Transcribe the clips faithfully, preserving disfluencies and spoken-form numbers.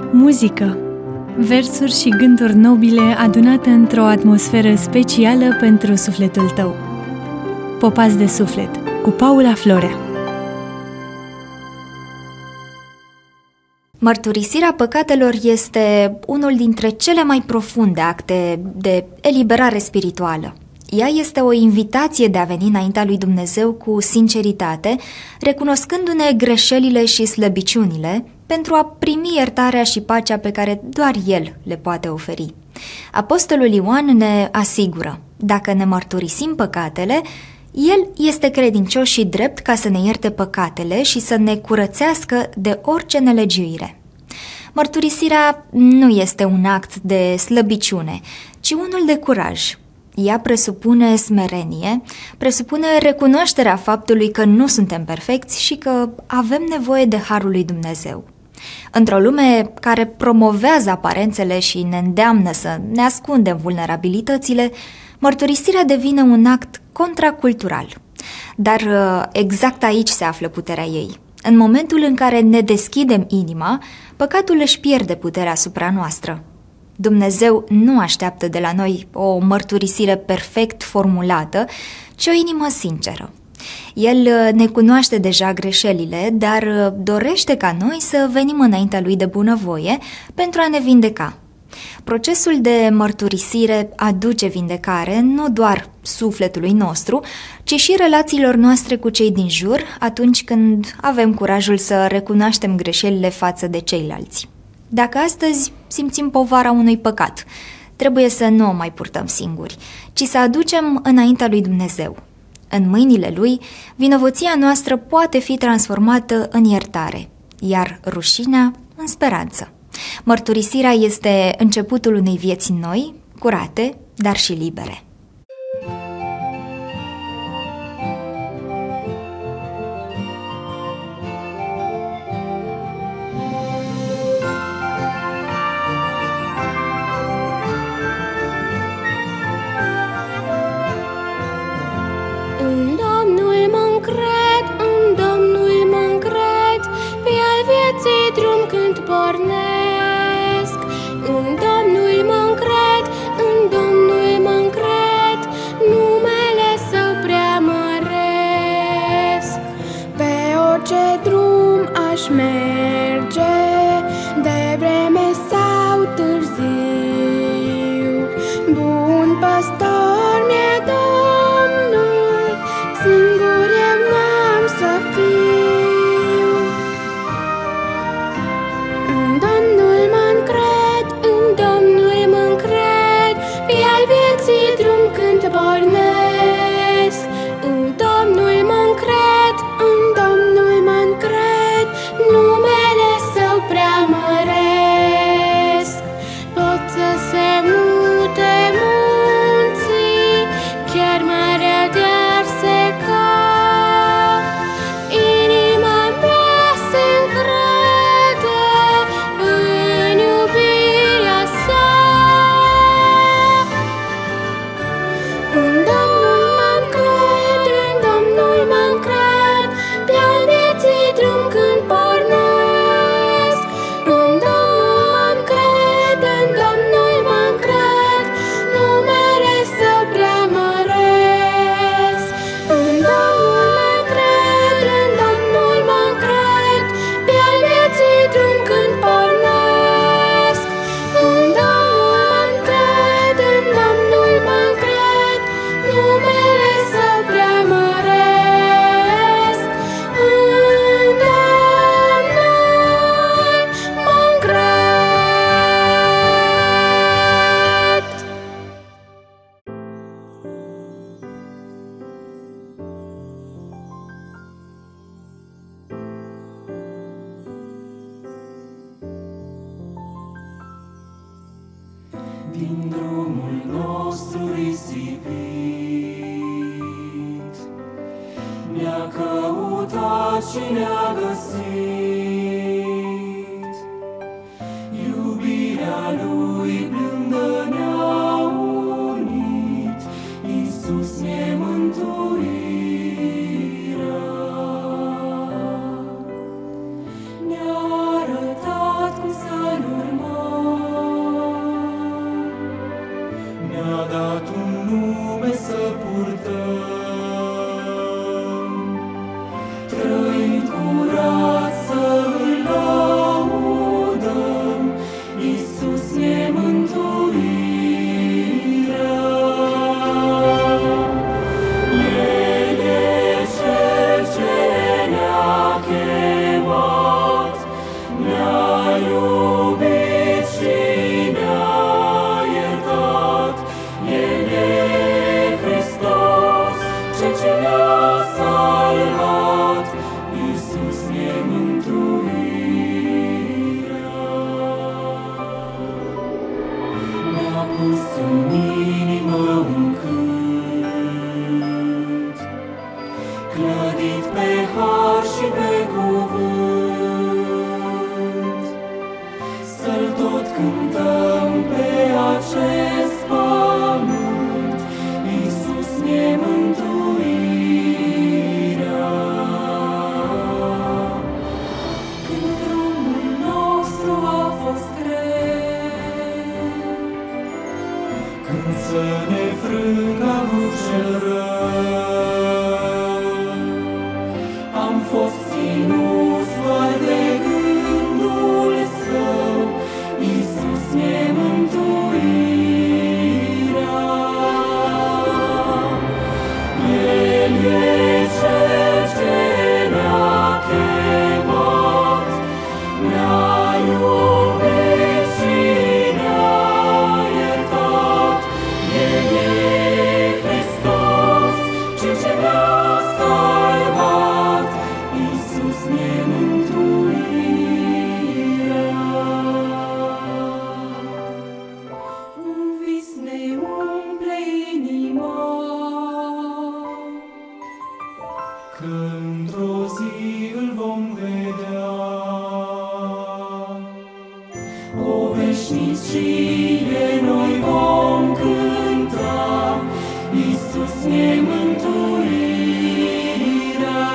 Muzică, versuri și gânduri nobile adunate într-o atmosferă specială pentru sufletul tău. Popați de suflet, cu Paula Florea. Mărturisirea păcatelor este unul dintre cele mai profunde acte de eliberare spirituală. Ea este o invitație de a veni înaintea lui Dumnezeu cu sinceritate, recunoscându-ne greșelile și slăbiciunile, pentru a primi iertarea și pacea pe care doar El le poate oferi. Apostolul Ioan ne asigură, dacă ne mărturisim păcatele, El este credincios și drept ca să ne ierte păcatele și să ne curățească de orice nelegiuire. Mărturisirea nu este un act de slăbiciune, ci unul de curaj. Ea presupune smerenie, presupune recunoașterea faptului că nu suntem perfecți și că avem nevoie de harul lui Dumnezeu. Într-o lume care promovează aparențele și ne îndeamnă să ne ascundem vulnerabilitățile, mărturisirea devine un act contracultural. Dar exact aici se află puterea ei. În momentul în care ne deschidem inima, păcatul își pierde puterea asupra noastră. Dumnezeu nu așteaptă de la noi o mărturisire perfect formulată, ci o inimă sinceră. El ne cunoaște deja greșelile, dar dorește ca noi să venim înaintea Lui de bunăvoie pentru a ne vindeca. Procesul de mărturisire aduce vindecare nu doar sufletului nostru, ci și relațiilor noastre cu cei din jur atunci când avem curajul să recunoaștem greșelile față de ceilalți. Dacă astăzi simțim povara unui păcat, trebuie să nu o mai purtăm singuri, ci să aducem înaintea lui Dumnezeu. În mâinile Lui, vinovăția noastră poate fi transformată în iertare, iar rușinea în speranță. Mărturisirea este începutul unei vieți noi, curate, dar și libere. Pornesc, în Domnul mă încred, în Domnul mă încred, numele Său prea măresc. Pe orice drum aș merge, devreme sau târziu, bun păstor mi-e Domnul, singur eu n-am să fiu. Pornesc, în Domnul mă încred, în Domnul mă încred, numele Său prea măresc. Pot să se mute munții, chiar marea de-ar seca, inima mea se încrede în iubirea Sa. În Domnul mă încred, în Domnul mă încred, pe-al vieții drum când pornesc. În Domnul mă încred, în Domnul mă încred, numele Său prea măresc. În Domnul mă încred, în Domnul mă încred, pe-al vieții drum când pornesc. În Domnul mă încred, în Domnul mă încred, numele Său prea măresc. În Domnul mă încred. Din drumul nostru risipit, ne-a căutat și ne-a găsit. Iubirea Lui blândă ne-a unit, Iisus ne-e mântuirea. Ne-a arătat cum să nu iubit și ne-a iertat. El e Hristos, Cel ce ne-a salvat. Iisus e mântuirea. Mi-a pus în inimă un cânt, clădit pe har și pe cuvânt. Să-l tot cântăm pe acest pământ. Iisus ne-e mântuirea. Când drumul nostru a fost greu, când să ne frâng a vrut cel rău, am fost ținuți doar de gândul său. Iisus ne-e mântuirea. El e Cel ce ne-a chemat, ne-a iubit și ne-a iertat. El e Hristos, Cel ce ne-a salvat. Iisus ne-e mântuirea. Un vis ne umple inima, că într-o zi îl vom vedea. O veșnicie noi vom cânta. Iisus ne-e mântuirea.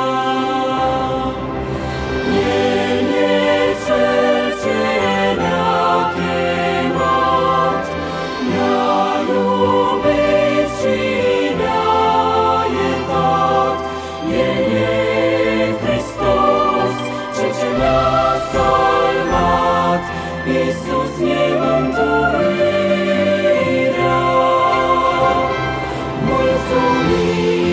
El e Cel ce ne-a chemat, ne-a iubit și ne-a iertat. El e Hristos, Cel ce ne-a salvat. Iisus ne-e mântuirea. Mulțumim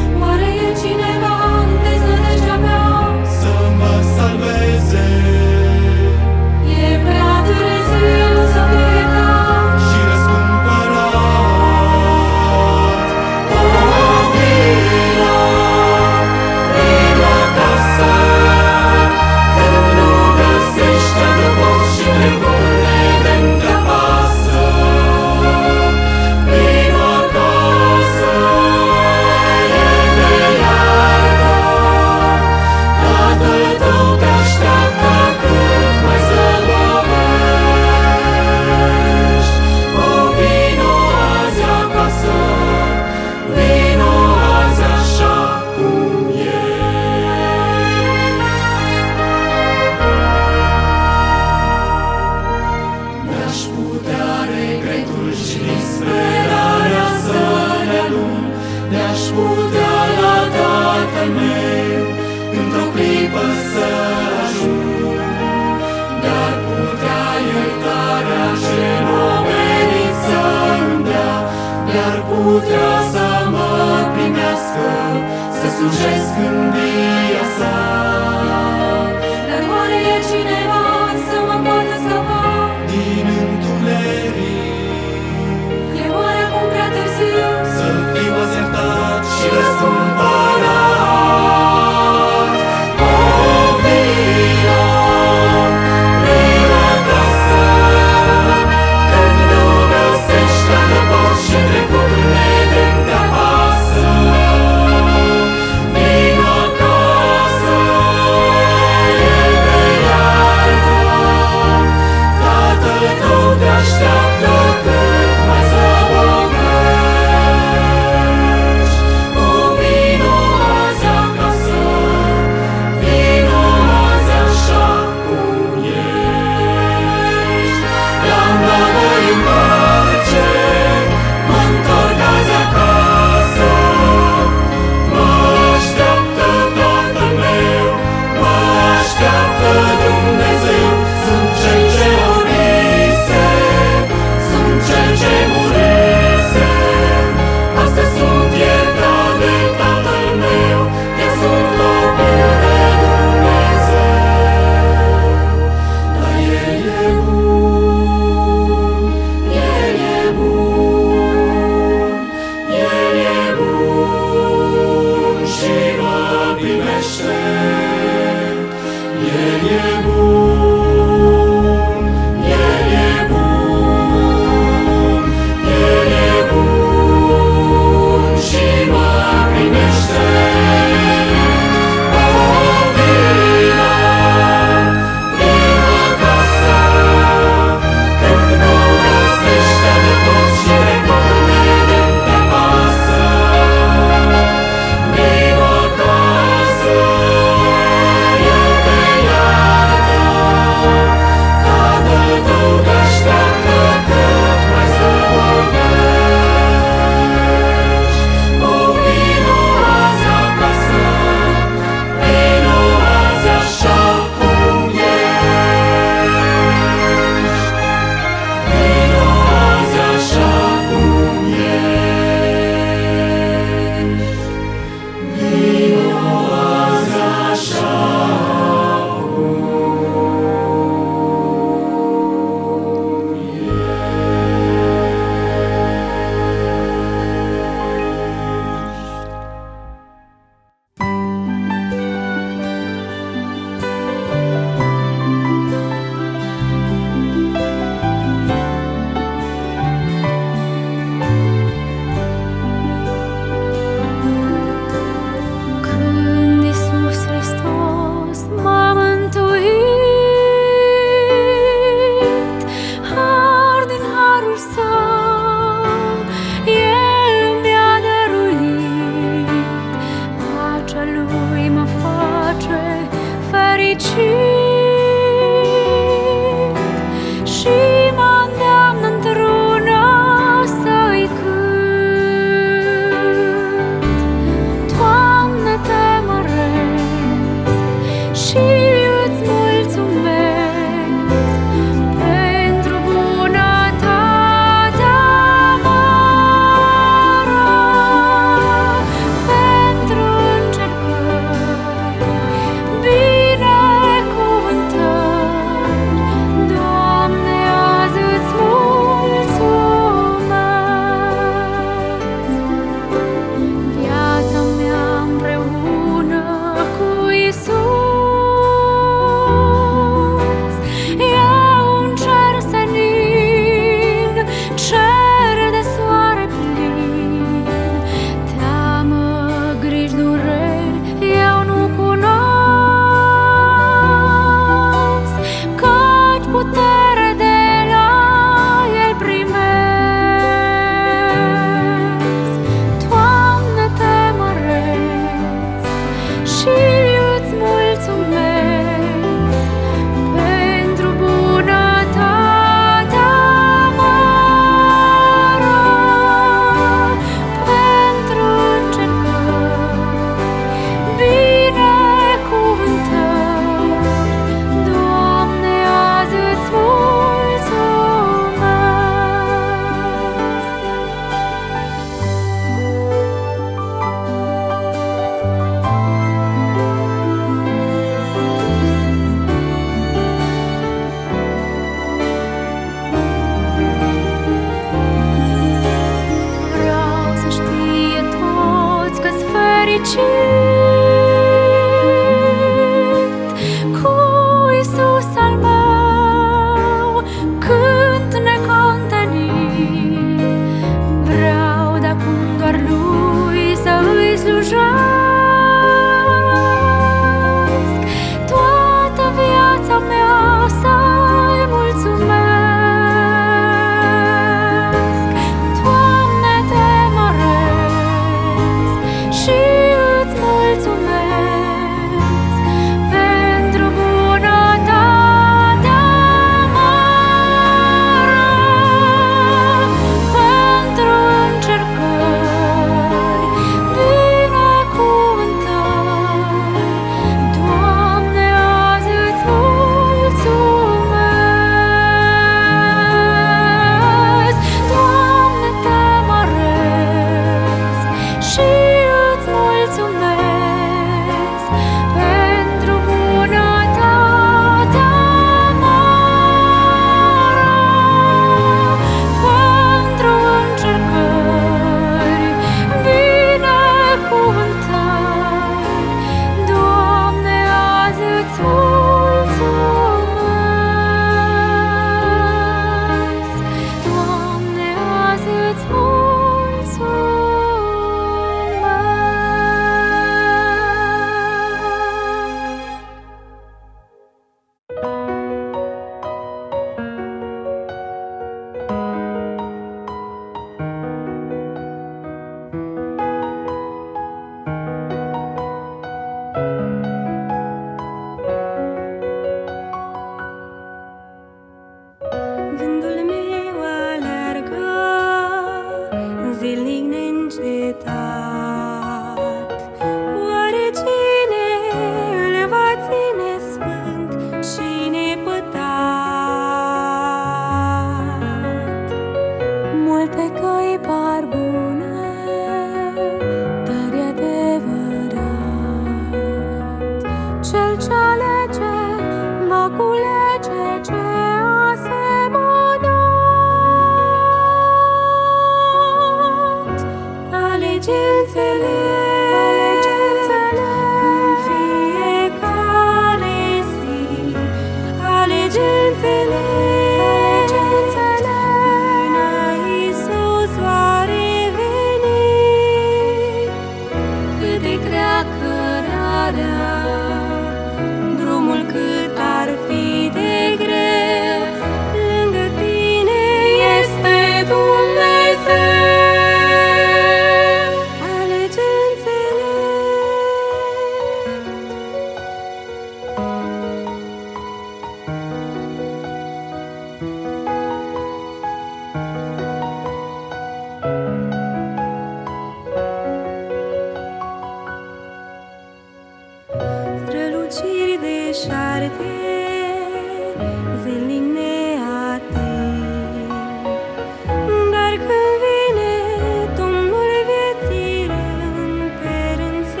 departe, zilnic neating. Dar când vine Domnul vieții, rând pe rând se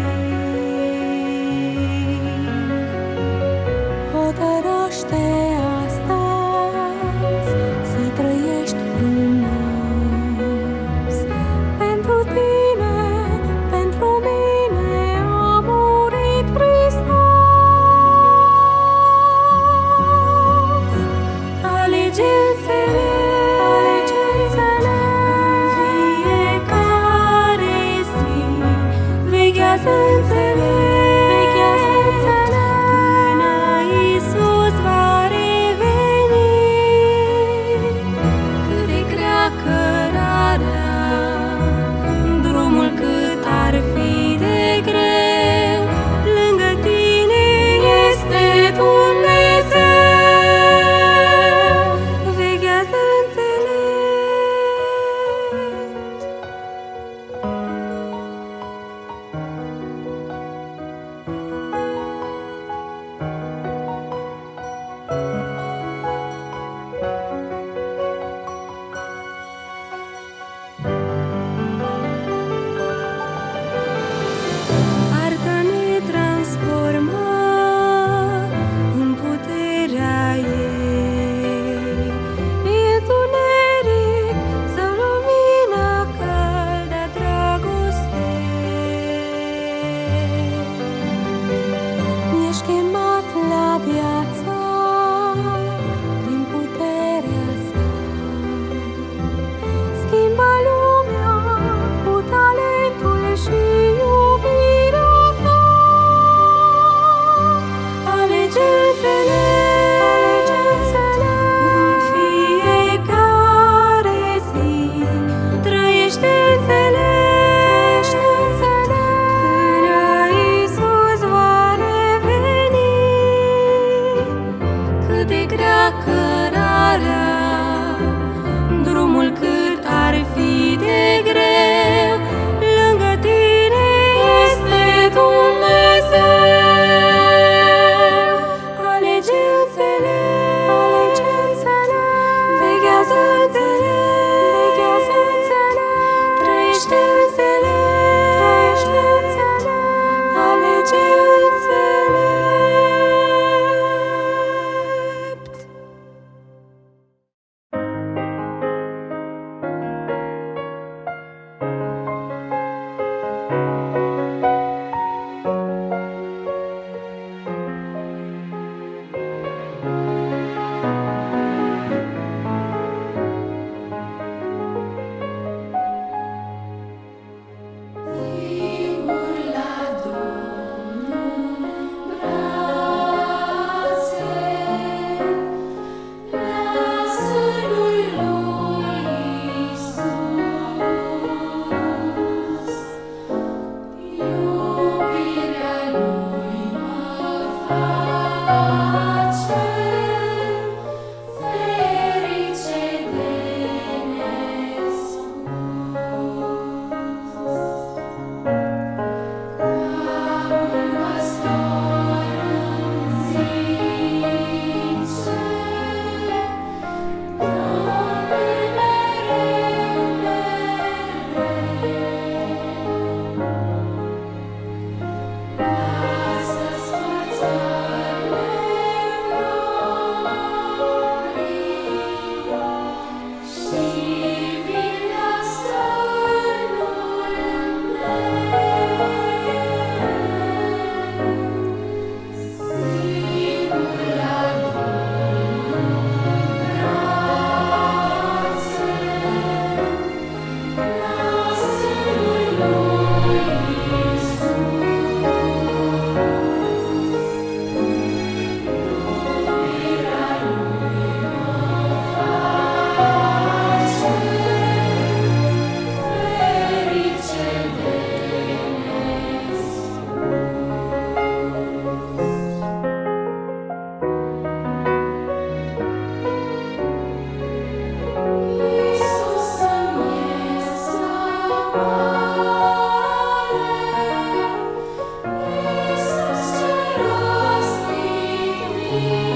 schimb. Hotărăște astăzi să trăiești frumos. Pentru tine, pentru mine a murit Hristos. Alege înțeles, fiecare zi. Veghează înțeles, până Iisus va reveni. Cât de grea cărarea, drumul cât ar fi de greu, lângă tine este Dumnezeu. Veghează înțelept. Arta ne transformă în puterea ei. E întuneric sau lumina caldă a dragostei. Ești chemat la viață prin puterea sa. Schimba lumea cu talentul și iubirea ta. Alege înțeles, în fiecare zi. Trăiește înțeles, până Iisus va reveni. Cât de grea cărarea, drumul cât ar fi de greu, lângă tine este Dumnezeu. Alege înțeles, veghează înțeles, trăiește înțeles, alege înțelept. mie.